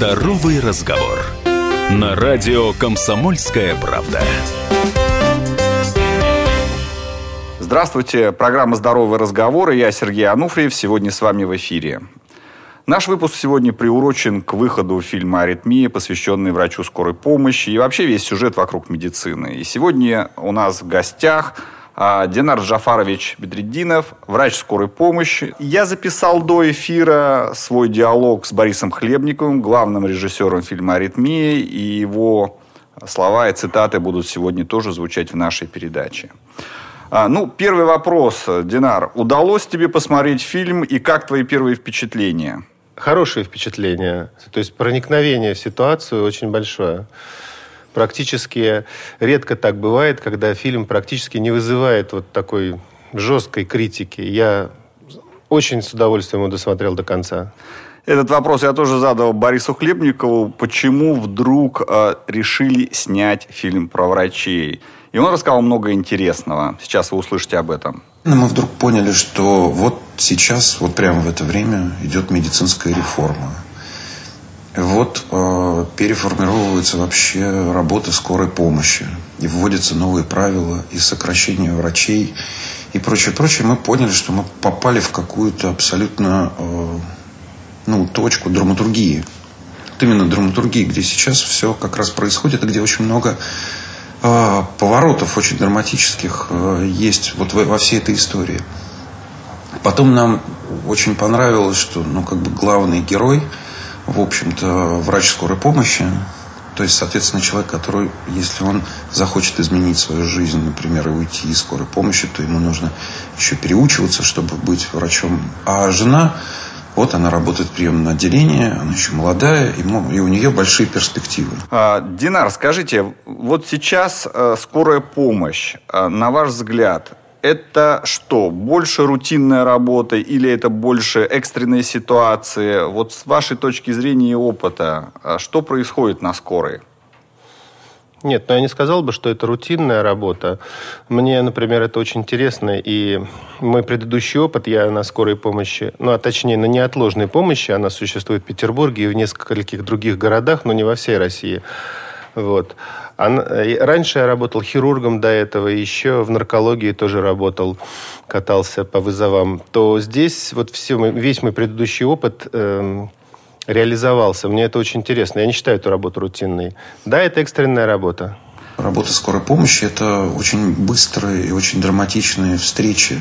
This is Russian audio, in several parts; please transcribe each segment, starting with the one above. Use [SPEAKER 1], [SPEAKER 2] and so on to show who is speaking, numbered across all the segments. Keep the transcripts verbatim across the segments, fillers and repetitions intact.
[SPEAKER 1] Здоровый разговор. На радио «Комсомольская правда».
[SPEAKER 2] Здравствуйте, программа «Здоровый разговор», и я Сергей Ануфриев, сегодня с вами в эфире. Наш выпуск сегодня приурочен к выходу фильма «Аритмия», посвященный врачу скорой помощи, и вообще весь сюжет вокруг медицины. И сегодня у нас в гостях Динар Джафарович Бедретдинов, врач скорой помощи. Я записал до эфира свой диалог с Борисом Хлебниковым, главным режиссером фильма «Аритмия», и его слова и цитаты будут сегодня тоже звучать в нашей передаче. А, ну, первый вопрос, Динар. Удалось тебе посмотреть фильм, и как твои первые впечатления?
[SPEAKER 3] Хорошие впечатления. То есть проникновение в ситуацию очень большое. Практически редко так бывает, когда фильм практически не вызывает вот такой жесткой критики. Я очень с удовольствием его досмотрел до конца.
[SPEAKER 2] Этот вопрос я тоже задал Борису Хлебникову. Почему вдруг э, решили снять фильм про врачей? И он рассказал много интересного. Сейчас вы услышите об этом.
[SPEAKER 4] Мы вдруг поняли, что вот сейчас, вот прямо в это время идет медицинская реформа. Вот э, переформировывается вообще работа скорой помощи. И вводятся новые правила и сокращение врачей и прочее, прочее. Мы поняли, что мы попали в какую-то абсолютно э, ну, точку драматургии. Вот именно драматургии, где сейчас все как раз происходит, и где очень много э, поворотов очень драматических э, есть вот во, во всей этой истории. Потом нам очень понравилось, что ну, как бы главный герой, в общем-то, врач скорой помощи, то есть, соответственно, человек, который, если он захочет изменить свою жизнь, например, и уйти из скорой помощи, то ему нужно еще переучиваться, чтобы быть врачом. А жена, вот она работает в приемном отделении, она еще молодая, и, и у нее большие перспективы.
[SPEAKER 2] А, Динар, скажите, вот сейчас а, скорая помощь, а, на ваш взгляд, это что, больше рутинная работа или это больше экстренные ситуации? Вот с вашей точки зрения и опыта, что происходит на скорой?
[SPEAKER 3] Нет, ну я не сказал бы, что это рутинная работа. Мне, например, это очень интересно. И мой предыдущий опыт, я на скорой помощи, ну а точнее на неотложной помощи, она существует в Петербурге и в нескольких других городах, но не во всей России. Вот. А раньше я работал хирургом до этого, еще в наркологии тоже работал, катался по вызовам. То здесь вот все, весь мой предыдущий опыт э, реализовался. Мне это очень интересно. Я не считаю эту работу рутинной. Да, это экстренная работа.
[SPEAKER 4] Работа скорой помощи – это очень быстрые и очень драматичные встречи.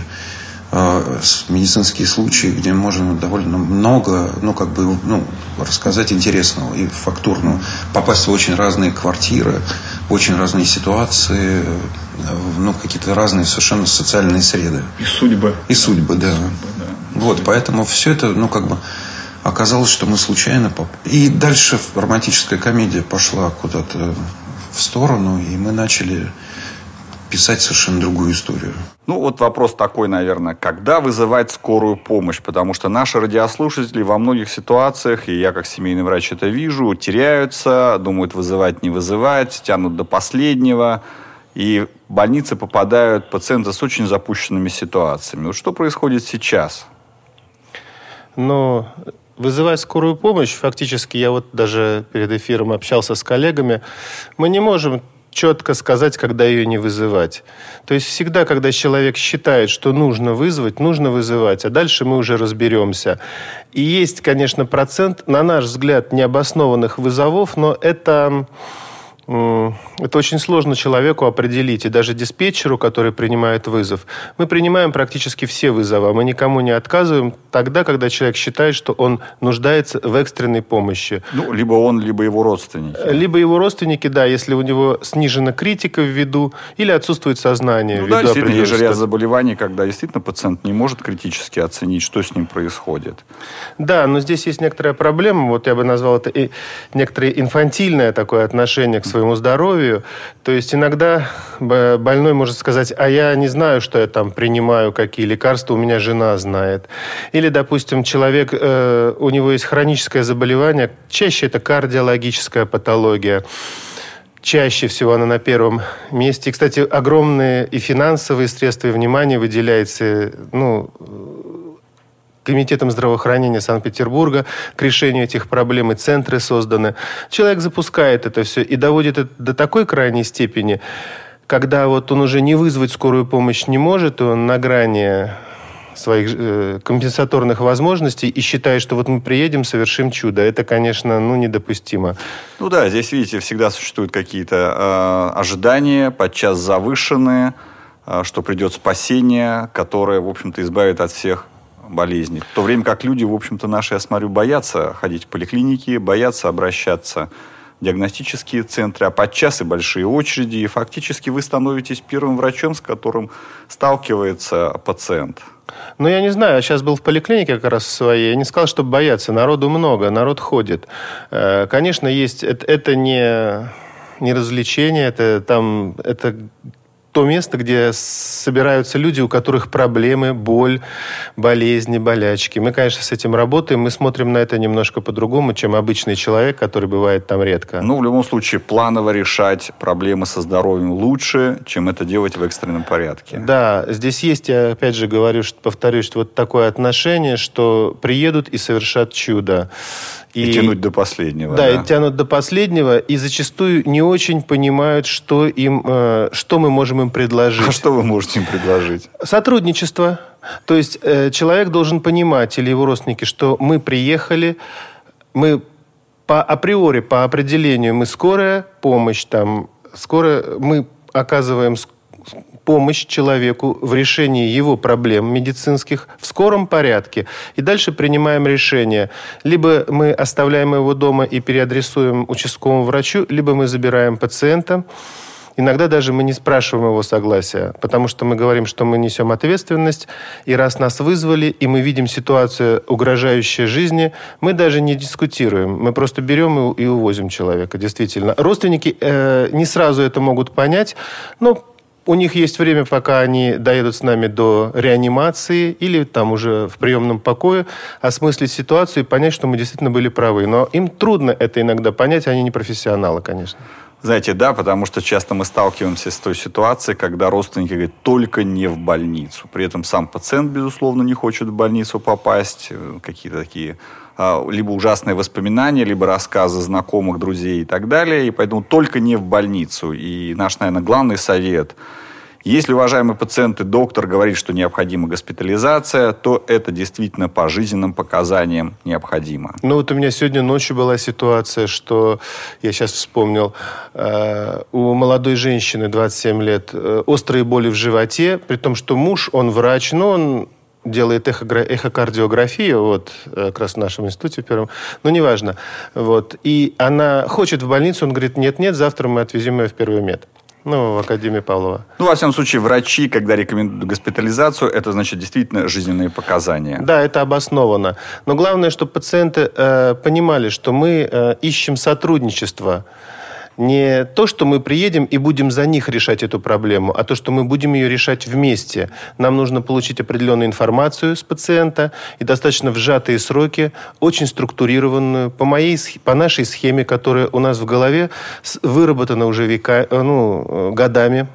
[SPEAKER 4] Медицинские случаи, где можно довольно много, ну, как бы, ну, рассказать интересного и фактурного. Попасть в очень разные квартиры, в очень разные ситуации, ну, какие-то разные совершенно социальные среды.
[SPEAKER 2] И судьбы.
[SPEAKER 4] И судьбы, да.
[SPEAKER 2] И судьбы, да.
[SPEAKER 4] Вот, поэтому все это, ну, как бы, оказалось, что мы случайно попали. И дальше романтическая комедия пошла куда-то в сторону, и мы начали писать совершенно другую историю.
[SPEAKER 2] Ну, вот вопрос такой, наверное, когда вызывать скорую помощь? Потому что наши радиослушатели во многих ситуациях, и я как семейный врач это вижу, теряются, думают вызывать, не вызывать, тянут до последнего. И в больницы попадают пациенты с очень запущенными ситуациями. Вот что происходит сейчас?
[SPEAKER 3] Ну, вызывать скорую помощь, фактически я вот даже перед эфиром общался с коллегами, мы не можем четко сказать, когда ее не вызывать. То есть всегда, когда человек считает, что нужно вызвать, нужно вызывать, а дальше мы уже разберемся. И есть, конечно, процент, на наш взгляд, необоснованных вызовов, но это, это очень сложно человеку определить. И даже диспетчеру, который принимает вызов, мы принимаем практически все вызовы, мы никому не отказываем тогда, когда человек считает, что он нуждается в экстренной помощи.
[SPEAKER 2] Ну, либо он, либо его родственники.
[SPEAKER 3] Либо его родственники, да, если у него снижена критика в виду или отсутствует сознание.
[SPEAKER 2] Ну
[SPEAKER 3] в
[SPEAKER 2] да,
[SPEAKER 3] виду
[SPEAKER 2] действительно, есть же ряд
[SPEAKER 3] ситуации.
[SPEAKER 2] заболеваний, когда действительно пациент не может критически оценить, что с ним происходит.
[SPEAKER 3] Да, но здесь есть некоторая проблема, вот я бы назвал это и некоторое инфантильное такое отношение к своему здоровью. То есть иногда больной может сказать, а я не знаю, что я там принимаю, какие лекарства, у меня жена знает. Или, допустим, человек, э, у него есть хроническое заболевание, чаще это кардиологическая патология. Чаще всего она на первом месте. И, кстати, огромные и финансовые средства, и внимание выделяется, ну, Комитетом здравоохранения Санкт-Петербурга к решению этих проблем, и центры созданы. Человек запускает это все и доводит это до такой крайней степени, когда вот он уже не вызвать скорую помощь не может, и он на грани своих э, компенсаторных возможностей и считает, что вот мы приедем, совершим чудо. Это, конечно, ну, недопустимо.
[SPEAKER 2] Ну да, здесь, видите, всегда существуют какие-то э, ожидания, подчас завышенные, э, что придет спасение, которое, в общем-то, избавит от всех болезней. В то время как люди, в общем-то, наши, я смотрю, боятся ходить в поликлиники, боятся обращаться в диагностические центры, а подчас и большие очереди. И фактически вы становитесь первым врачом, с которым сталкивается пациент.
[SPEAKER 3] Ну, я не знаю, я сейчас был в поликлинике как раз своей, я не сказал, что боятся, народу много, народ ходит. Конечно, есть, это, это не, не развлечение, это, там, это то место, где собираются люди, у которых проблемы, боль, болезни, болячки. Мы, конечно, с этим работаем, мы смотрим на это немножко по-другому, чем обычный человек, который бывает там редко.
[SPEAKER 2] Ну, в любом случае, планово решать проблемы со здоровьем лучше, чем это делать в экстренном порядке.
[SPEAKER 3] Да, здесь есть, я опять же говорю, что, повторюсь, что вот такое отношение, что приедут и совершат чудо.
[SPEAKER 2] И, и тянуть до последнего.
[SPEAKER 3] Да,
[SPEAKER 2] да,
[SPEAKER 3] и тянут до последнего, и зачастую не очень понимают, что, им, э, что мы можем им предложить.
[SPEAKER 2] А что вы можете им предложить?
[SPEAKER 3] Сотрудничество. То есть э, человек должен понимать, или его родственники, что мы приехали, мы по априори, по определению, мы скорая помощь, там, скорая, мы оказываем помощь человеку в решении его проблем медицинских в скором порядке. И дальше принимаем решение. Либо мы оставляем его дома и переадресуем участковому врачу, либо мы забираем пациента. Иногда даже мы не спрашиваем его согласия, потому что мы говорим, что мы несем ответственность, и раз нас вызвали, и мы видим ситуацию, угрожающую жизни, мы даже не дискутируем. Мы просто берем и увозим человека, действительно. Родственники э, не сразу это могут понять, но у них есть время, пока они доедут с нами до реанимации или там уже в приемном покое, осмыслить ситуацию и понять, что мы действительно были правы. Но им трудно это иногда понять, они не профессионалы, конечно.
[SPEAKER 2] Знаете, да, потому что часто мы сталкиваемся с той ситуацией, когда родственники говорят, только не в больницу. При этом сам пациент, безусловно, не хочет в больницу попасть. Какие-то такие либо ужасные воспоминания, либо рассказы знакомых, друзей и так далее. И поэтому только не в больницу. И наш, наверное, главный совет: если, уважаемые пациенты, доктор говорит, что необходима госпитализация, то это действительно по жизненным показаниям необходимо.
[SPEAKER 3] Ну вот у меня сегодня ночью была ситуация, что, я сейчас вспомнил, э, у молодой женщины двадцать семь лет э, острые боли в животе, при том, что муж, он врач, но он делает эхогра- эхокардиографию, вот, как раз в нашем институте первом, но неважно. Вот. И она хочет в больницу, он говорит, нет-нет, завтра мы отвезем ее в первый мед. Ну, в Академии Павлова.
[SPEAKER 2] Ну, во всяком случае, врачи, когда рекомендуют госпитализацию, это, значит, действительно жизненные показания.
[SPEAKER 3] Да, это обосновано. Но главное, чтобы пациенты э, понимали, что мы э, ищем сотрудничество. Не то, что мы приедем и будем за них решать эту проблему, а то, что мы будем ее решать вместе. Нам нужно получить определенную информацию с пациента и достаточно в сжатые сроки, очень структурированную, по, моей, по нашей схеме, которая у нас в голове выработана уже века, ну, годами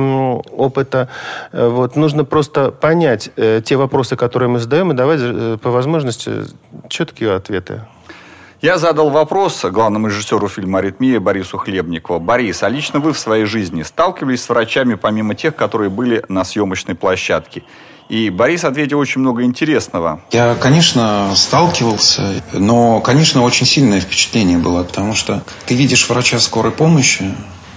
[SPEAKER 3] опыта. Вот. Нужно просто понять э, те вопросы, которые мы задаем, и давать э, по возможности четкие ответы.
[SPEAKER 2] Я задал вопрос главному режиссеру фильма «Аритмия» Борису Хлебникову. Борис, а лично вы в своей жизни сталкивались с врачами, помимо тех, которые были на съемочной площадке? И Борис ответил очень много интересного.
[SPEAKER 4] Я, конечно, сталкивался, но, конечно, очень сильное впечатление было, потому что ты видишь врача скорой помощи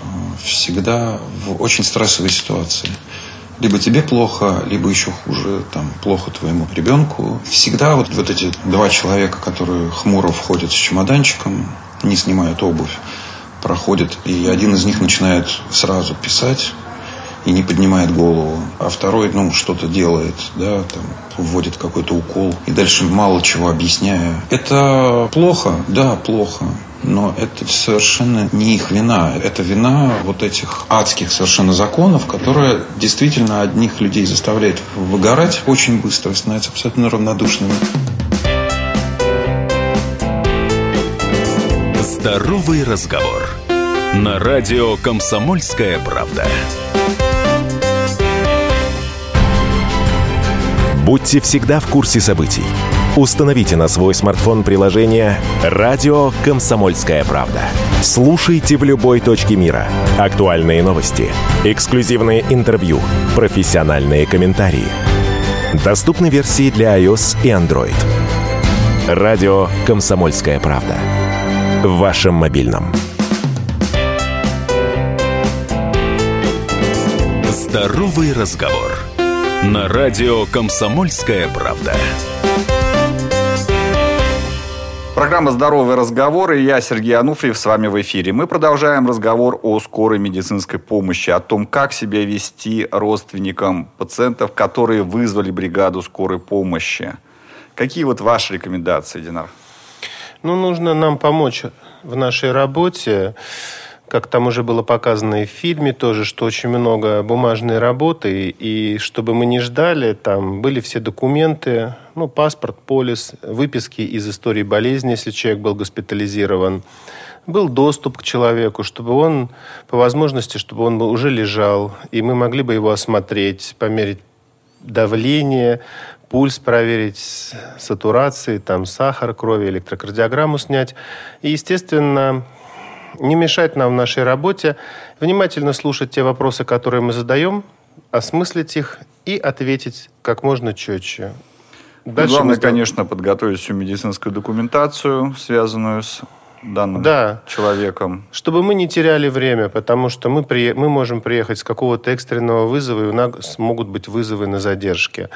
[SPEAKER 4] всегда в очень стрессовой ситуации. Либо тебе плохо, либо еще хуже, там, плохо твоему ребенку. Всегда вот, вот эти два человека, которые хмуро входят с чемоданчиком, не снимают обувь, проходят, и один из них начинает сразу писать и не поднимает голову, а второй, ну, что-то делает, да, там, вводит какой-то укол, и дальше мало чего объясняя. Это плохо? Да, плохо. Но это совершенно не их вина. Это вина вот этих адских совершенно законов, которые действительно одних людей заставляют выгорать очень быстро, становятся абсолютно равнодушными.
[SPEAKER 1] Здоровый разговор. На радио «Комсомольская правда».
[SPEAKER 5] Будьте всегда в курсе событий. Установите на свой смартфон приложение «Радио Комсомольская правда». Слушайте в любой точке мира. Актуальные новости, эксклюзивные интервью, профессиональные комментарии. Доступны версии для iOS и Android. «Радио Комсомольская правда». В вашем мобильном.
[SPEAKER 1] Здоровый разговор. На радио «Комсомольская правда».
[SPEAKER 2] Программа «Здоровый разговор» и я, Сергей Ануфриев, с вами в эфире. Мы продолжаем разговор о скорой медицинской помощи, о том, как себя вести родственникам пациентов, которые вызвали бригаду скорой помощи. Какие вот ваши рекомендации, Динар?
[SPEAKER 3] Ну, нужно нам помочь в нашей работе. Как там уже было показано и в фильме тоже, что очень много бумажной работы, и чтобы мы не ждали, там были все документы, ну, паспорт, полис, выписки из истории болезни, если человек был госпитализирован. Был доступ к человеку, чтобы он, по возможности, чтобы он уже лежал, и мы могли бы его осмотреть, померить давление, пульс проверить, сатурации, там, сахар крови, электрокардиограмму снять. И, естественно, не мешать нам в нашей работе, внимательно слушать те вопросы, которые мы задаем, осмыслить их и ответить как можно четче.
[SPEAKER 2] Дальше главное, мы... конечно, подготовить всю медицинскую документацию, связанную с данным да. человеком.
[SPEAKER 3] Чтобы мы не теряли время, потому что мы, при... мы можем приехать с какого-то экстренного вызова, и у нас могут быть вызовы на задержке.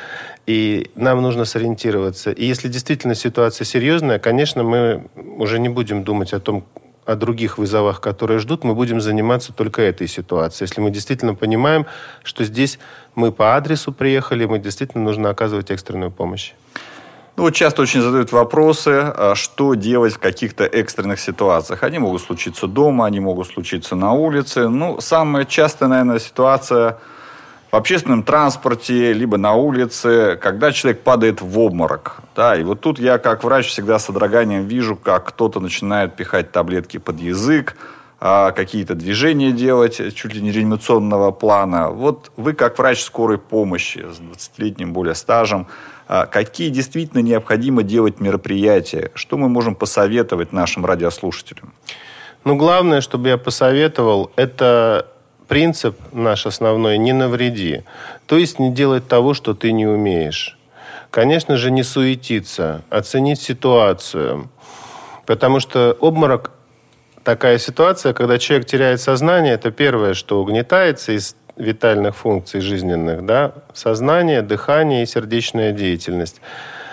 [SPEAKER 3] И нам нужно сориентироваться. И если действительно ситуация серьезная, конечно, мы уже не будем думать о том, о других вызовах, которые ждут, мы будем заниматься только этой ситуацией. Если мы действительно понимаем, что здесь мы по адресу приехали, мы действительно нужно оказывать экстренную помощь.
[SPEAKER 2] Ну, вот часто очень задают вопросы, что делать в каких-то экстренных ситуациях. Они могут случиться дома, они могут случиться на улице. Ну, самая частая, наверное, ситуация в общественном транспорте, либо на улице, когда человек падает в обморок. Да, и вот тут я, как врач, всегда с содроганием вижу, как кто-то начинает пихать таблетки под язык, какие-то движения делать, чуть ли не реанимационного плана. Вот вы, как врач скорой помощи с двадцатилетним более стажем, какие действительно необходимо делать мероприятия? Что мы можем посоветовать нашим радиослушателям?
[SPEAKER 3] Ну, главное, чтобы я посоветовал, это... Принцип наш основной – не навреди. То есть не делать того, что ты не умеешь. Конечно же, не суетиться, оценить ситуацию. Потому что обморок – такая ситуация, когда человек теряет сознание, это первое, что угнетается из витальных функций жизненных. Да? Сознание, дыхание и сердечная деятельность.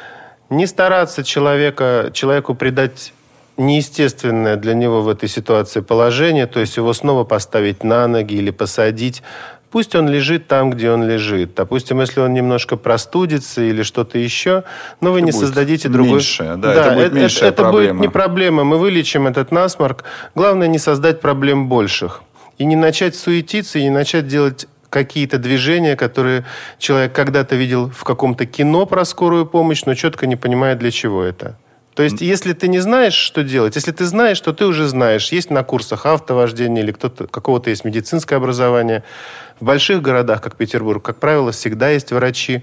[SPEAKER 3] Не стараться человека, человеку придать неестественное для него в этой ситуации положение, то есть его снова поставить на ноги или посадить. Пусть он лежит там, где он лежит. Допустим, если он немножко простудится или что-то еще, но вы это не создадите другой...
[SPEAKER 2] Меньше, да, да, это будет меньшая
[SPEAKER 3] это,
[SPEAKER 2] проблема.
[SPEAKER 3] Это будет не проблема. Мы вылечим этот насморк. Главное, не создать проблем больших. И не начать суетиться, и не начать делать какие-то движения, которые человек когда-то видел в каком-то кино про скорую помощь, но четко не понимает, для чего это. То есть, если ты не знаешь, что делать, если ты знаешь, то ты уже знаешь. Есть на курсах автовождения или кто-то, какого-то есть медицинское образование. В больших городах, как Петербург, как правило, всегда есть врачи.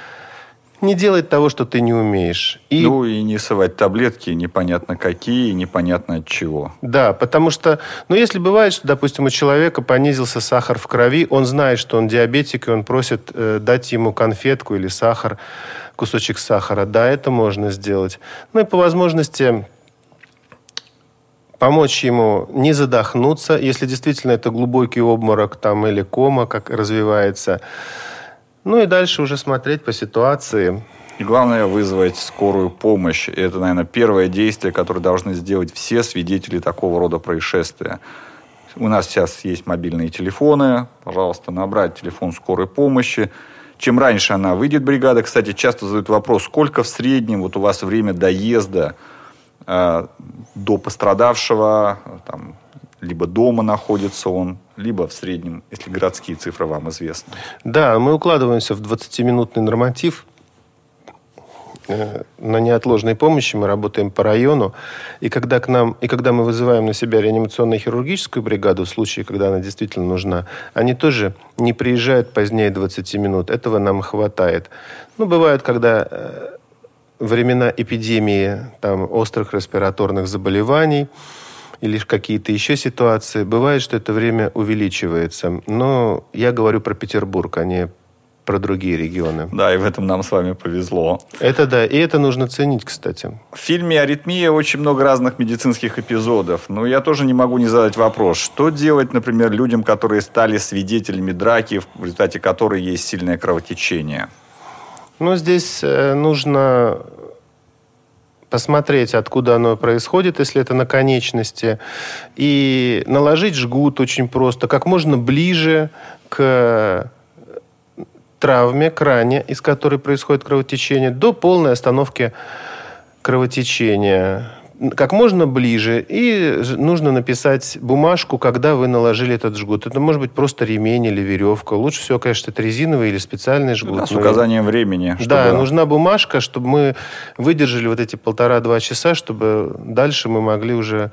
[SPEAKER 3] Не делать того, что ты не умеешь.
[SPEAKER 2] И... Ну, и не совать таблетки непонятно какие, непонятно от чего.
[SPEAKER 3] Да, потому что... Ну, если бывает, что, допустим, у человека понизился сахар в крови, он знает, что он диабетик, и он просит э, дать ему конфетку или сахар, кусочек сахара. Да, это можно сделать. Ну, и по возможности помочь ему не задохнуться, если действительно это глубокий обморок там, или кома, как развивается. Ну и дальше уже смотреть по ситуации.
[SPEAKER 2] И главное вызвать скорую помощь. И это, наверное, первое действие, которое должны сделать все свидетели такого рода происшествия. У нас сейчас есть мобильные телефоны. Пожалуйста, набрать телефон скорой помощи. Чем раньше она выйдет, бригада. Кстати, часто задают вопрос, сколько в среднем вот у вас время доезда э, до пострадавшего, там, либо дома находится он, либо в среднем, если городские цифры вам известны.
[SPEAKER 3] Да, мы укладываемся в двадцатиминутный норматив. на неотложной помощи, мы работаем по району, и когда, к нам, и когда мы вызываем на себя реанимационно-хирургическую бригаду, в случае, когда она действительно нужна, они тоже не приезжают позднее двадцати минут. Этого нам хватает. Ну, бывает, когда времена эпидемии там, острых респираторных заболеваний или какие-то еще ситуации, бывает, что это время увеличивается. Но я говорю про Петербург, а не про другие регионы.
[SPEAKER 2] Да, и в этом нам с вами повезло.
[SPEAKER 3] Это да, и это нужно ценить, кстати.
[SPEAKER 2] В фильме «Аритмия» очень много разных медицинских эпизодов. Но я тоже не могу не задать вопрос, что делать, например, людям, которые стали свидетелями драки, в результате которой есть сильное кровотечение?
[SPEAKER 3] Ну, здесь нужно посмотреть, откуда оно происходит, если это на конечности, и наложить жгут очень просто, как можно ближе к травме, к ране, из которой происходит кровотечение, до полной остановки кровотечения. Как можно ближе. И нужно написать бумажку, когда вы наложили этот жгут. Это может быть просто ремень или веревка. Лучше всего, конечно, это резиновый или специальный жгут.
[SPEAKER 2] Да, с указанием Но... времени.
[SPEAKER 3] Чтобы... Да, нужна бумажка, чтобы мы выдержали вот эти полтора-два часа, чтобы дальше мы могли уже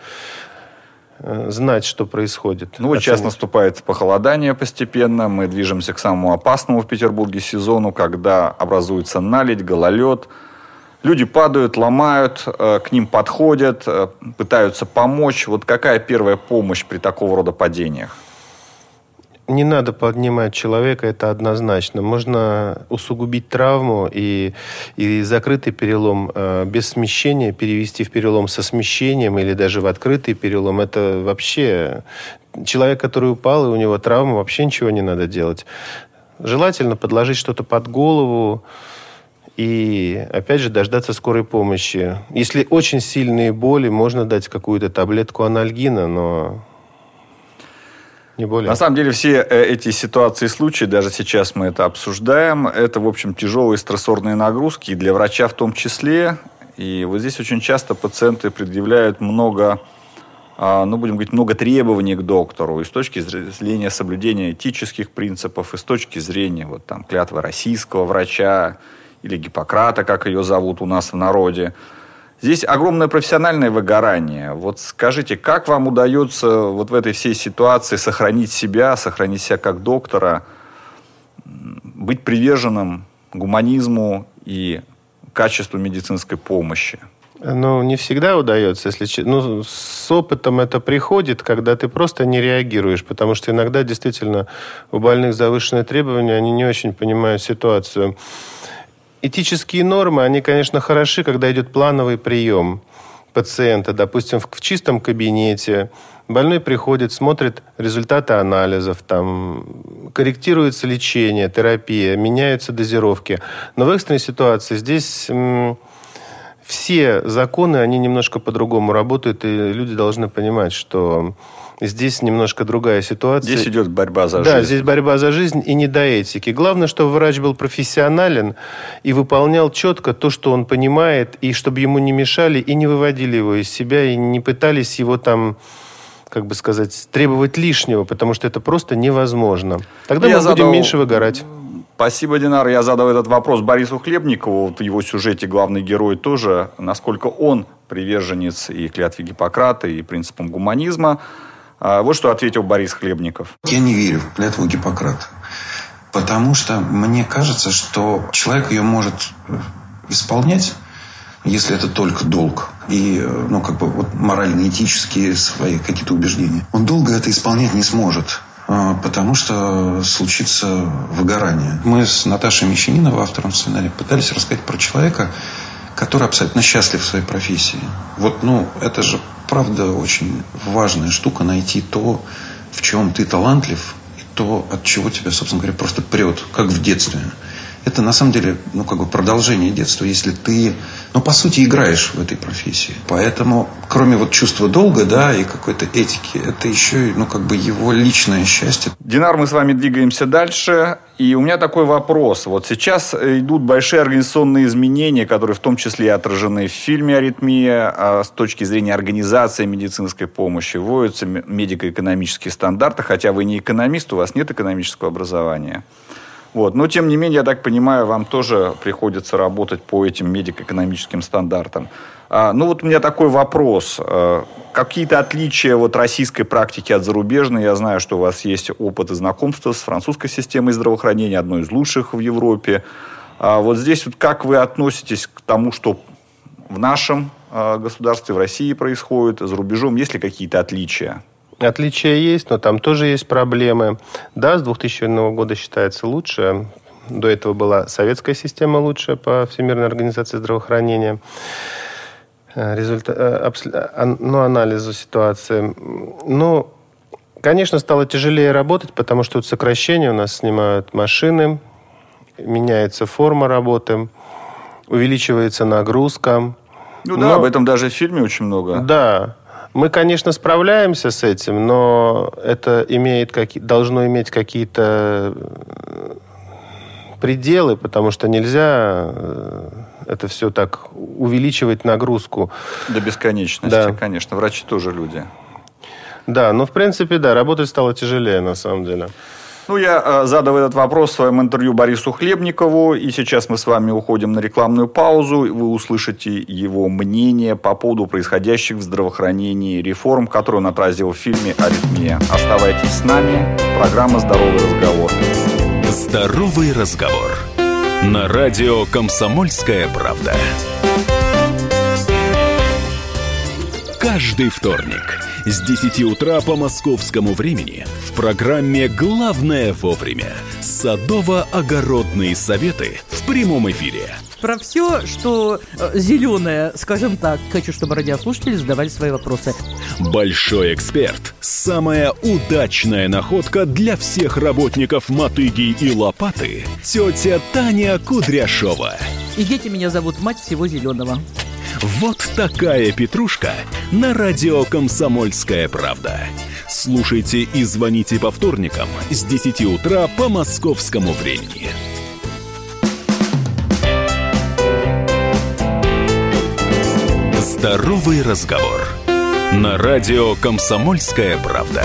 [SPEAKER 3] знать, что происходит.
[SPEAKER 2] Ну, вот сейчас наступает похолодание постепенно. Мы движемся к самому опасному в Петербурге сезону, когда образуется наледь, гололед. Люди падают, ломают, к ним подходят, пытаются помочь. Вот какая первая помощь при такого рода падениях?
[SPEAKER 3] Не надо поднимать человека, это однозначно. Можно усугубить травму и, и закрытый перелом э, без смещения перевести в перелом со смещением или даже в открытый перелом. Это вообще... Человек, который упал, и у него травма, вообще ничего не надо делать. Желательно подложить что-то под голову и, опять же, дождаться скорой помощи. Если очень сильные боли, можно дать какую-то таблетку анальгина, но... Не более.
[SPEAKER 2] На самом деле все эти ситуации и случаи, даже сейчас мы это обсуждаем, это, в общем, тяжелые стрессорные нагрузки, и для врача в том числе. И вот здесь очень часто пациенты предъявляют много, ну, будем говорить, много требований к доктору и с точки зрения соблюдения этических принципов, и с точки зрения вот, там, клятвы российского врача или Гиппократа, как ее зовут у нас в народе. Здесь огромное профессиональное выгорание. Вот скажите, как вам удается вот в этой всей ситуации сохранить себя, сохранить себя как доктора, быть приверженным гуманизму и качеству медицинской помощи?
[SPEAKER 3] Ну, не всегда удается. Если... Ну, с опытом это приходит, когда ты просто не реагируешь, потому что иногда действительно у больных завышенные требования, они не очень понимают ситуацию. Этические нормы, они, конечно, хороши, когда идет плановый прием пациента. Допустим, в, в чистом кабинете больной приходит, смотрит результаты анализов, там, корректируется лечение, терапия, меняются дозировки. Но в экстренной ситуации здесь м, все законы, они немножко по-другому работают, и люди должны понимать, что... Здесь немножко другая ситуация.
[SPEAKER 2] Здесь идет борьба за
[SPEAKER 3] да,
[SPEAKER 2] жизнь.
[SPEAKER 3] Да, здесь борьба за жизнь и не до этики. Главное, чтобы врач был профессионален и выполнял четко то, что он понимает, и чтобы ему не мешали и не выводили его из себя, и не пытались его там, как бы сказать, требовать лишнего, потому что это просто невозможно. Тогда
[SPEAKER 2] Я
[SPEAKER 3] мы
[SPEAKER 2] задал...
[SPEAKER 3] будем меньше выгорать.
[SPEAKER 2] Спасибо, Динар. Я задал этот вопрос Борису Хлебникову. Вот в его сюжете главный герой тоже, насколько он приверженец и клятве Гиппократа, и принципам гуманизма. Вот что ответил Борис Хлебников.
[SPEAKER 4] Я не верю в клятву Гиппократа. Потому что мне кажется, что человек ее может исполнять, если это только долг. И, ну, как бы, вот морально-этические свои какие-то убеждения. Он долго это исполнять не сможет. Потому что случится выгорание. Мы с Наташей Мещаниновой, автором сценария, пытались рассказать про человека, который абсолютно счастлив в своей профессии. Вот, ну, это же правда очень важная штука — найти то, в чем ты талантлив, и то, от чего тебя, собственно говоря, просто прет, как в детстве. Это, на самом деле, ну, как бы продолжение детства, если ты, ну, по сути, играешь в этой профессии. Поэтому, кроме вот чувства долга, да, и какой-то этики, это еще и, ну, как бы его личное счастье.
[SPEAKER 2] Динар, мы с вами двигаемся дальше. И у меня такой вопрос. Вот сейчас идут большие организационные изменения, которые в том числе и отражены в фильме «Аритмия». А с точки зрения организации медицинской помощи вводятся медико-экономические стандарты, хотя вы не экономист, у вас нет экономического образования. Вот. Но, тем не менее, я так понимаю, вам тоже приходится работать по этим медико-экономическим стандартам. А, ну, вот у меня такой вопрос. А, какие-то отличия вот российской практики от зарубежной? Я знаю, что у вас есть опыт и знакомство с французской системой здравоохранения, одной из лучших в Европе. А вот здесь вот как вы относитесь к тому, что в нашем а, государстве, в России происходит, за рубежом? Есть ли какие-то отличия?
[SPEAKER 3] Отличия есть, но там тоже есть проблемы. Да, с двухтысячного года считается лучше. До этого была советская система лучшая по Всемирной организации здравоохранения. Результат, ну, анализу ситуации. Ну, конечно, стало тяжелее работать, потому что тут сокращение. У нас снимают машины, меняется форма работы, увеличивается нагрузка.
[SPEAKER 2] Ну да, но... об этом даже в фильме очень много.
[SPEAKER 3] Да. Мы, конечно, справляемся с этим, но это имеет какие... должно иметь какие-то пределы, потому что нельзя это все так увеличивать нагрузку.
[SPEAKER 2] До бесконечности, да. Конечно. Врачи тоже люди.
[SPEAKER 3] Да, но в принципе, да, работать стало тяжелее, на самом деле.
[SPEAKER 2] Ну, я э, задал этот вопрос в своем интервью Борису Хлебникову, и сейчас мы с вами уходим на рекламную паузу. Вы услышите его мнение по поводу происходящих в здравоохранении реформ, которые он отразил в фильме «Аритмия». Оставайтесь с нами. Программа «Здоровый разговор».
[SPEAKER 1] «Здоровый разговор» на радио «Комсомольская правда». Каждый вторник с десяти утра по московскому времени в программе «Главное вовремя» садово-огородные советы в прямом эфире.
[SPEAKER 6] Про все, что э, зеленое, скажем так, хочу, чтобы радиослушатели задавали свои вопросы.
[SPEAKER 1] Большой эксперт. Самая удачная находка для всех работников мотыги и лопаты. Тетя Таня Кудряшова.
[SPEAKER 6] И дети меня зовут мать всего зеленого.
[SPEAKER 1] Вот такая петрушка на радио «Комсомольская правда». Слушайте и звоните по вторникам с десяти утра по московскому времени. «Здоровый разговор» на радио «Комсомольская правда».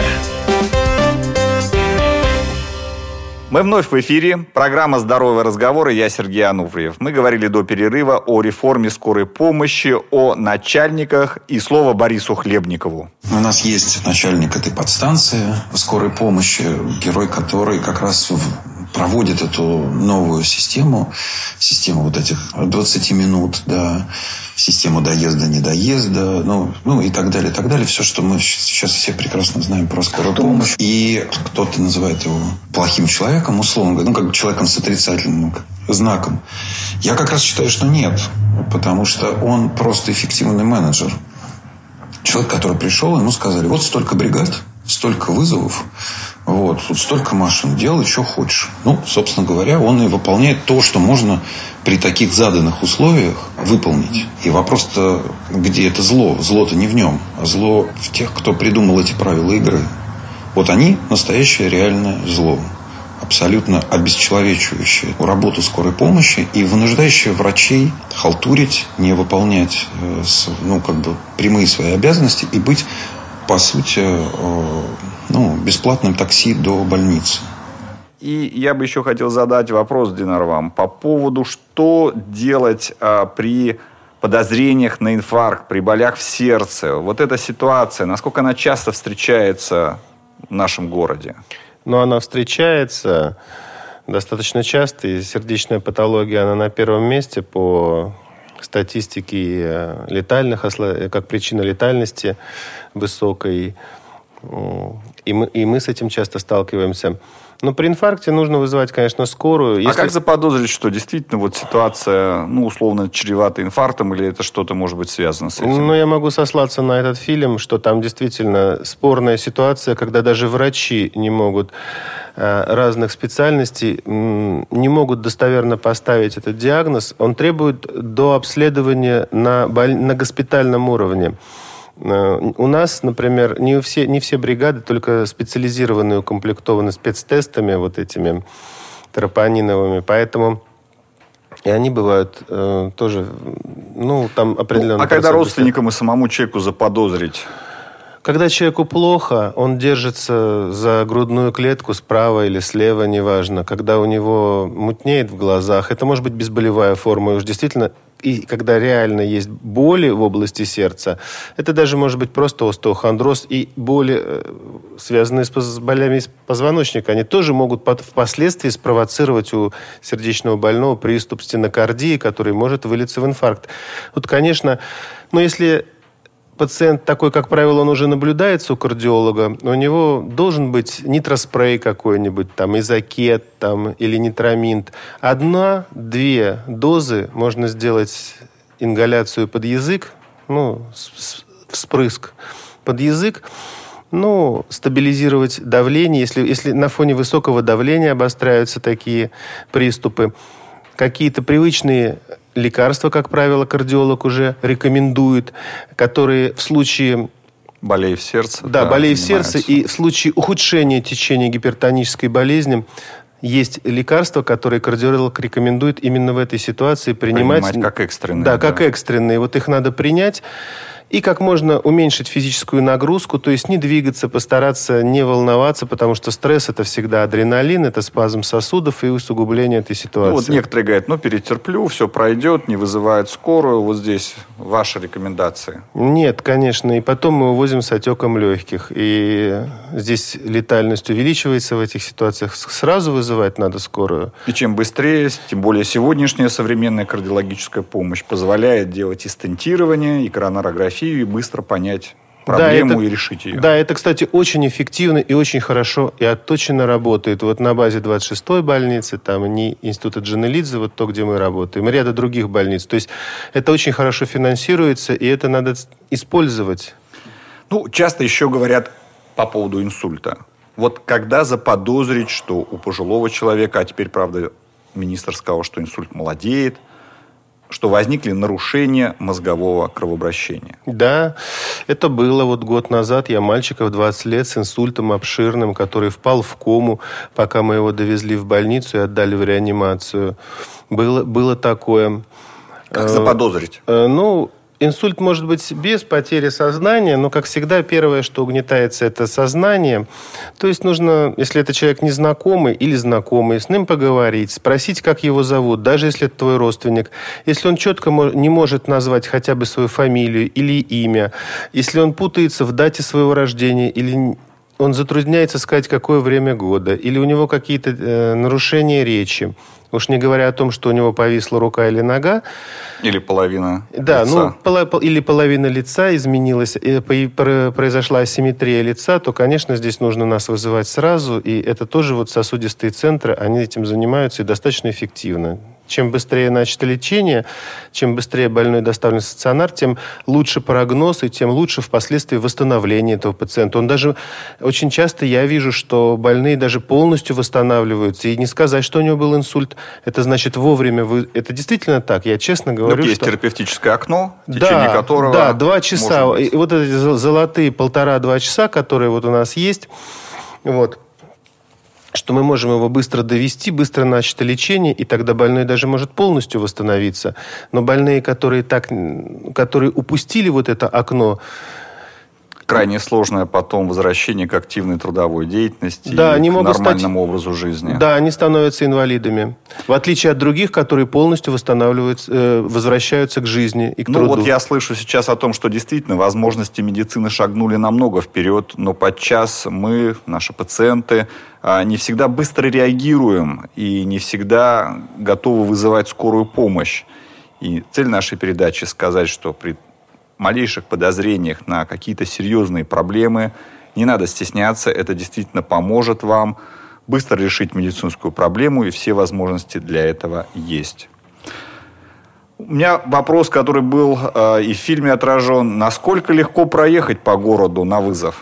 [SPEAKER 2] Мы вновь в эфире. Программа «Здоровый разговор» и я, Сергей Ануфриев. Мы говорили до перерыва о реформе скорой помощи, о начальниках, и слово Борису Хлебникову.
[SPEAKER 4] У нас есть начальник этой подстанции скорой помощи, герой которой как раз проводит эту новую систему, систему вот этих двадцати минут, да, систему доезда-недоезда, ну, ну и так далее, и так далее. Все, что мы сейчас все прекрасно знаем про скорую помощь. И кто-то называет его плохим человеком, условно говоря, ну, как бы человеком с отрицательным знаком. Я как раз считаю, что нет, потому что он просто эффективный менеджер. Человек, который пришел, ему сказали, вот столько бригад, столько вызовов, вот, вот столько машин, делай, что хочешь. Ну, собственно говоря, он и выполняет то, что можно при таких заданных условиях выполнить. И вопрос-то, где это зло? Зло-то не в нем, а зло в тех, кто придумал эти правила игры. Вот они настоящее реальное зло. Абсолютно обесчеловечивающее работу скорой помощи и вынуждающее врачей халтурить, не выполнять ну, как бы прямые свои обязанности и быть, по сути, ну, бесплатным такси до больницы.
[SPEAKER 2] И я бы еще хотел задать вопрос, Динар, вам по поводу, что делать а, при подозрениях на инфаркт, при болях в сердце. Вот эта ситуация, насколько она часто встречается в нашем городе?
[SPEAKER 3] Ну, она встречается достаточно часто, и сердечная патология, она на первом месте по статистике летальных, как причина летальности высокой. И мы, и мы с этим часто сталкиваемся. Но при инфаркте нужно вызывать, конечно, скорую.
[SPEAKER 2] Если... А как заподозрить, что действительно вот ситуация, ну, условно, чревата инфарктом, или это что-то может быть связано с этим?
[SPEAKER 3] Ну, я могу сослаться на этот фильм, что там действительно спорная ситуация, когда даже врачи не могут э, разных специальностей, м- не могут достоверно поставить этот диагноз. Он требует дообследования на, боль... на госпитальном уровне. У нас, например, не все, не все бригады, только специализированные, укомплектованы спецтестами, вот этими тропониновыми, поэтому и они бывают э, тоже, ну, там определенно...
[SPEAKER 2] Ну, а когда родственникам и самому человеку заподозрить,
[SPEAKER 3] Когда Когда человеку плохо, он держится за грудную клетку справа или слева, неважно. Когда у него мутнеет в глазах, это может быть безболевая форма. И уж действительно, и когда реально есть боли в области сердца, это даже может быть просто остеохондроз и боли, связанные с болями позвоночника, они тоже могут впоследствии спровоцировать у сердечного больного приступ стенокардии, который может вылиться в инфаркт. Вот, конечно, но если пациент такой, как правило, он уже наблюдается у кардиолога, у него должен быть нитроспрей какой-нибудь, там, изокет, там, или нитраминт. Одна-две дозы можно сделать ингаляцию под язык, ну, вспрыск под язык, ну, стабилизировать давление, если, если на фоне высокого давления обостряются такие приступы. Какие-то привычные лекарства, как правило, кардиолог уже рекомендует, которые в случае...
[SPEAKER 2] Болей в сердце.
[SPEAKER 3] Да, да болей в сердце. И в случае ухудшения течения гипертонической болезни есть лекарства, которые кардиолог рекомендует именно в этой ситуации принимать.
[SPEAKER 2] Принимать как экстренные.
[SPEAKER 3] Да,
[SPEAKER 2] да,
[SPEAKER 3] как экстренные. Вот их надо принять. И как можно уменьшить физическую нагрузку, то есть не двигаться, постараться не волноваться, потому что стресс – это всегда адреналин, это спазм сосудов и усугубление этой ситуации.
[SPEAKER 2] Ну, вот некоторые говорят, ну, перетерплю, все пройдет, не вызывает скорую. Вот здесь ваши рекомендации.
[SPEAKER 3] Нет, конечно. И потом мы увозим с отеком легких. И здесь летальность увеличивается в этих ситуациях. Сразу вызывать надо скорую.
[SPEAKER 2] И чем быстрее, тем более сегодняшняя современная кардиологическая помощь позволяет делать и стентирование, и коронарографию, и быстро понять проблему, да, это, и решить ее.
[SPEAKER 3] Да, это, кстати, очень эффективно и очень хорошо и отточенно работает. Вот на базе двадцать шестой больницы, там НИИ Института Джанелидзе, вот то, где мы работаем, и ряда других больниц. То есть это очень хорошо финансируется, и это надо использовать.
[SPEAKER 2] Ну, часто еще говорят по поводу инсульта. Вот когда заподозрить, что у пожилого человека, а теперь, правда, министр сказал, что инсульт молодеет, что возникли нарушения мозгового кровообращения.
[SPEAKER 3] Да, это было вот год назад. Я мальчика в двадцать лет с инсультом обширным, который впал в кому, пока мы его довезли в больницу и отдали в реанимацию. Было, было такое.
[SPEAKER 2] Как заподозрить?
[SPEAKER 3] Э, ну, инсульт может быть без потери сознания, но, как всегда, первое, что угнетается, это сознание. То есть нужно, если это человек незнакомый или знакомый, с ним поговорить, спросить, как его зовут, даже если это твой родственник. Если он четко не может назвать хотя бы свою фамилию или имя, если он путается в дате своего рождения или он затрудняется сказать, какое время года, или у него какие-то э, нарушения речи, уж не говоря о том, что у него повисла рука или нога.
[SPEAKER 2] Или половина
[SPEAKER 3] да,
[SPEAKER 2] лица.
[SPEAKER 3] Ну, поло, или половина лица изменилась, и произошла асимметрия лица, то, конечно, здесь нужно нас вызывать сразу. И это тоже вот сосудистые центры, они этим занимаются и достаточно эффективно. Чем быстрее начато лечение, чем быстрее больной доставлен в стационар, тем лучше прогноз и тем лучше впоследствии восстановление этого пациента. Он даже очень часто я вижу, что больные даже полностью восстанавливаются. И не сказать, что у него был инсульт, это значит вовремя. Вы... Это действительно так. Я честно говорю,
[SPEAKER 2] ну, есть
[SPEAKER 3] что...
[SPEAKER 2] терапевтическое окно, в
[SPEAKER 3] да,
[SPEAKER 2] течение которого...
[SPEAKER 3] Да, два часа. И вот эти золотые полтора-два часа, которые вот у нас есть, вот, что мы можем его быстро довести, быстро начато лечение, и тогда больной даже может полностью восстановиться. Но больные, которые, так, которые упустили вот это окно...
[SPEAKER 2] Крайне сложное потом возвращение к активной трудовой деятельности,
[SPEAKER 3] да,
[SPEAKER 2] и
[SPEAKER 3] они
[SPEAKER 2] к
[SPEAKER 3] могут
[SPEAKER 2] нормальному
[SPEAKER 3] стать...
[SPEAKER 2] образу жизни.
[SPEAKER 3] Да, они становятся инвалидами. В отличие от других, которые полностью восстанавливаются, э, возвращаются к жизни и к
[SPEAKER 2] ну,
[SPEAKER 3] труду.
[SPEAKER 2] Ну вот я слышу сейчас о том, что действительно возможности медицины шагнули намного вперед, но подчас мы, наши пациенты, не всегда быстро реагируем и не всегда готовы вызывать скорую помощь. И цель нашей передачи сказать, что при малейших подозрениях на какие-то серьезные проблемы не надо стесняться, это действительно поможет вам быстро решить медицинскую проблему, и все возможности для этого есть. У меня вопрос, который был э, и в фильме отражен. Насколько легко проехать по городу на вызов?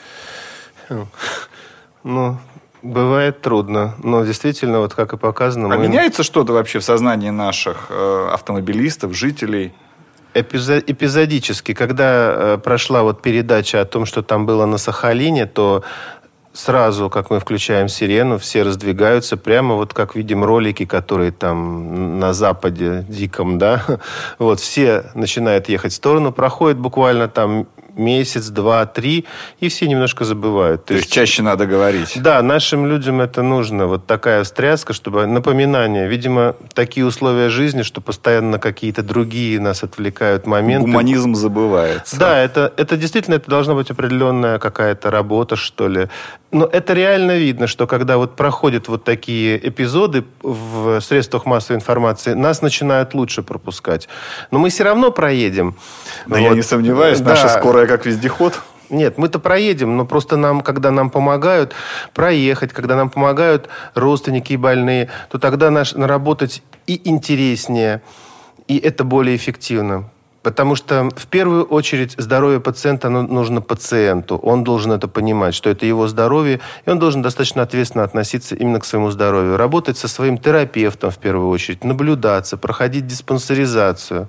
[SPEAKER 3] Ну, бывает трудно, но действительно, вот как и показано...
[SPEAKER 2] А
[SPEAKER 3] мы...
[SPEAKER 2] меняется что-то вообще в сознании наших э, автомобилистов, жителей?
[SPEAKER 3] Эпизодически, когда э, прошла вот передача о том, что там было на Сахалине, то сразу, как мы включаем сирену, все раздвигаются, прямо вот как видим ролики, которые там на Западе диком, да, вот все начинают ехать в сторону, проходит буквально там месяц, два, три, и все немножко забывают.
[SPEAKER 2] То, То есть, есть чаще надо говорить.
[SPEAKER 3] Да, нашим людям это нужно. Вот такая встряска, чтобы напоминание. Видимо, такие условия жизни, что постоянно какие-то другие нас отвлекают моменты.
[SPEAKER 2] Гуманизм забывается.
[SPEAKER 3] Да, это, это действительно это должна быть определенная какая-то работа, что ли. Но это реально видно, что когда вот проходят вот такие эпизоды в средствах массовой информации, нас начинают лучше пропускать. Но мы все равно проедем.
[SPEAKER 2] Но вот. Я не сомневаюсь, да. Наша скорая как вездеход.
[SPEAKER 3] Нет, мы-то проедем, но просто нам, когда нам помогают проехать, когда нам помогают родственники и больные, то тогда наш, наработать и интереснее, и это более эффективно. Потому что в первую очередь здоровье пациента нужно пациенту. Он должен это понимать, что это его здоровье, и он должен достаточно ответственно относиться именно к своему здоровью. Работать со своим терапевтом в первую очередь, наблюдаться, проходить диспансеризацию.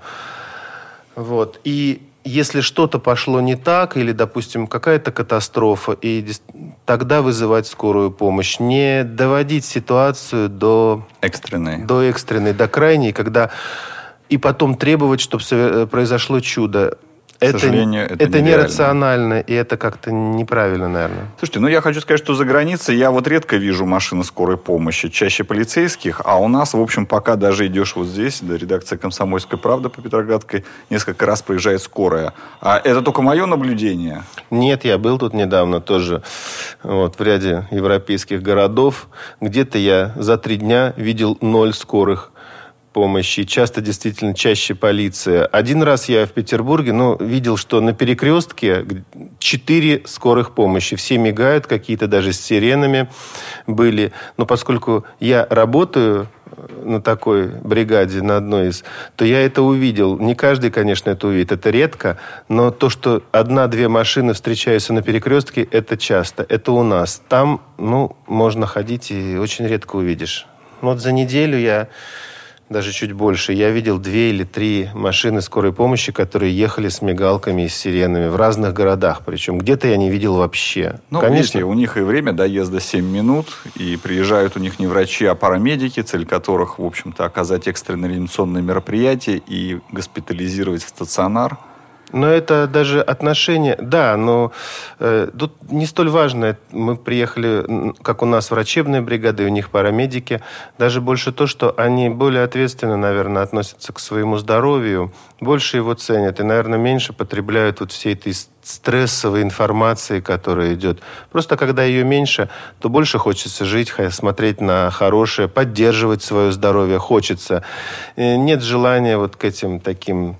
[SPEAKER 3] Вот. И если что-то пошло не так, или, допустим, какая-то катастрофа, и тогда вызывать скорую помощь. Не доводить ситуацию до
[SPEAKER 2] экстренной,
[SPEAKER 3] до, экстренной, до крайней, когда... И потом требовать, чтобы произошло чудо. К это, сожалению, это, это нерационально, и это как-то неправильно, наверное.
[SPEAKER 2] Слушайте, ну я хочу сказать, что за границей я вот редко вижу машины скорой помощи, чаще полицейских, а у нас, в общем, пока даже идешь вот здесь, до редакции «Комсомольской правды» по Петроградской, несколько раз проезжает скорая. А это только мое наблюдение?
[SPEAKER 3] Нет, я был тут недавно тоже вот, в ряде европейских городов. Где-то я за три дня видел ноль скорых помощи. Часто, действительно, чаще полиция. Один раз я в Петербурге, ну, видел, что на перекрестке четыре скорых помощи. Все мигают, какие-то даже с сиренами были. Но поскольку я работаю на такой бригаде, на одной из, то я это увидел. Не каждый, конечно, это увидит. Это редко. Но то, что одна-две машины встречаются на перекрестке, это часто. Это у нас. Там, ну, можно ходить и очень редко увидишь. Вот за неделю я... Даже чуть больше. Я видел две или три машины скорой помощи, которые ехали с мигалками и с сиренами в разных городах. Причем где-то я не видел вообще.
[SPEAKER 2] Ну, конечно, видите, у них и время доезда семь минут, и приезжают у них не врачи, а парамедики, цель которых, в общем-то, оказать экстренные реанимационные мероприятия и госпитализировать в стационар.
[SPEAKER 3] Но это даже отношение... Да, но э, тут не столь важно. Мы приехали, как у нас врачебные бригады, у них парамедики. Даже больше то, что они более ответственно, наверное, относятся к своему здоровью, больше его ценят и, наверное, меньше потребляют вот всей этой стрессовой информации, которая идет. Просто когда ее меньше, то больше хочется жить, смотреть на хорошее, поддерживать свое здоровье хочется. И нет желания вот к этим таким...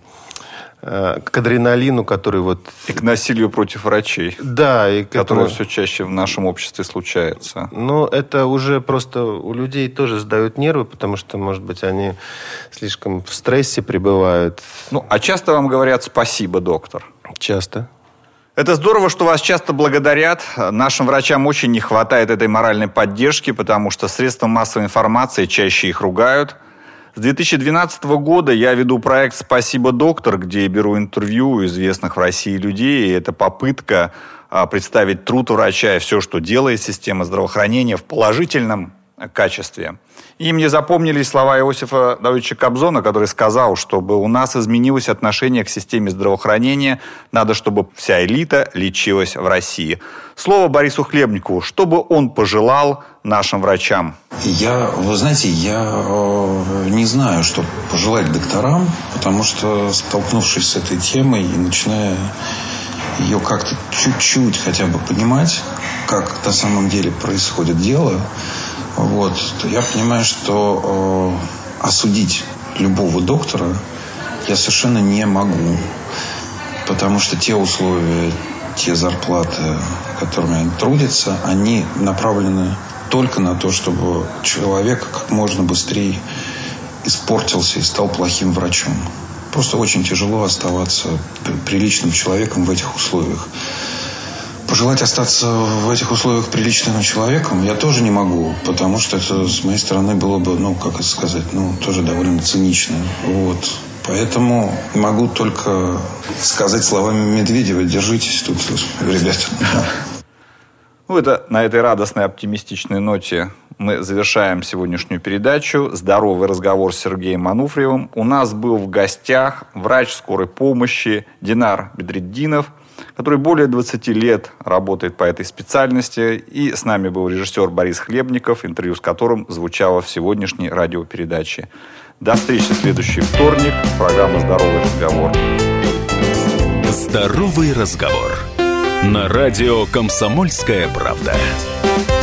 [SPEAKER 3] к адреналину, который вот...
[SPEAKER 2] И к насилию против врачей.
[SPEAKER 3] Да. И
[SPEAKER 2] которое этому... все чаще в нашем обществе случается.
[SPEAKER 3] Ну, это уже просто у людей тоже сдают нервы, потому что, может быть, они слишком в стрессе пребывают.
[SPEAKER 2] Ну, а часто вам говорят «спасибо, доктор»?
[SPEAKER 3] Часто.
[SPEAKER 2] Это здорово, что вас часто благодарят. Нашим врачам очень не хватает этой моральной поддержки, потому что средства массовой информации чаще их ругают. С две тысячи двенадцатого года я веду проект «Спасибо, доктор», где я беру интервью у известных в России людей. И это попытка а, представить труд врача и все, что делает система здравоохранения, в положительном качестве. И мне запомнились слова Иосифа Давыдовича Кобзона, который сказал, чтобы у нас изменилось отношение к системе здравоохранения, надо, чтобы вся элита лечилась в России. Слово Борису Хлебникову, что бы он пожелал нашим врачам?
[SPEAKER 4] Я, вы знаете, я э, не знаю, что пожелать докторам, потому что, столкнувшись с этой темой и начиная ее как-то чуть-чуть хотя бы понимать, как на самом деле происходит дело, вот, то я понимаю, что э, осудить любого доктора я совершенно не могу. Потому что те условия, те зарплаты, которыми они трудятся, они направлены только на то, чтобы человек как можно быстрее испортился и стал плохим врачом. Просто очень тяжело оставаться приличным человеком в этих условиях. Пожелать остаться в этих условиях приличным человеком я тоже не могу, потому что это с моей стороны было бы, ну, как это сказать, ну, тоже довольно цинично. Вот. Поэтому могу только сказать словами Медведева: держитесь тут, ребята.
[SPEAKER 2] Ну, это на этой радостной, оптимистичной ноте мы завершаем сегодняшнюю передачу. Здоровый разговор с Сергеем Ануфриевым. У нас был в гостях врач скорой помощи Динар Бедретдинов, который более двадцати лет работает по этой специальности. И с нами был режиссер Борис Хлебников, интервью с которым звучало в сегодняшней радиопередаче. До встречи в следующий вторник. Программа «Здоровый разговор».
[SPEAKER 1] «Здоровый разговор» на радио «Комсомольская правда».